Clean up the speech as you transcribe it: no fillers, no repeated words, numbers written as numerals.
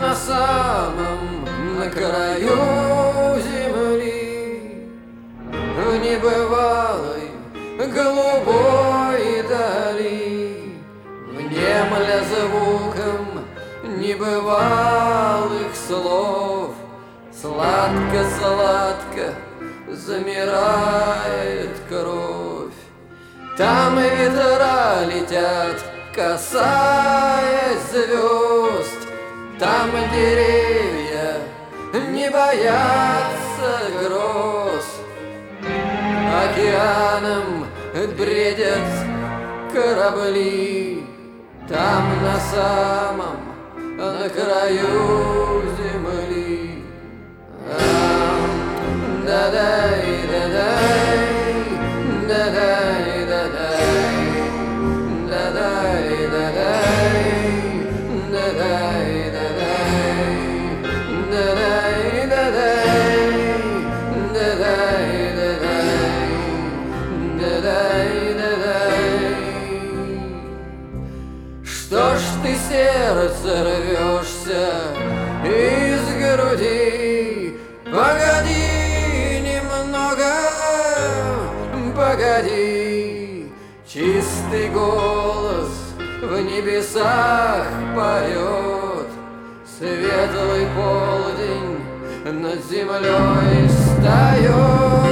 на самом, на краю земли, в небывалой голубой дали, внемля звуком небывалых слов, сладко-сладко замирает кровь. Там ветра летят, касаясь звезд, там деревья не боятся гроз. Океаном бредят корабли, там на самом, на краю земли. Да-дай, да-дай, да-дай, да-дай, да-дай, да-дай, да-дай, да-дай, да-дай, да-дай, да-дай. Что ж ты, сердце, рвешься из груди? Погоди немного, погоди. Чистый голос в небесах поет, светлый полдень над землей встает.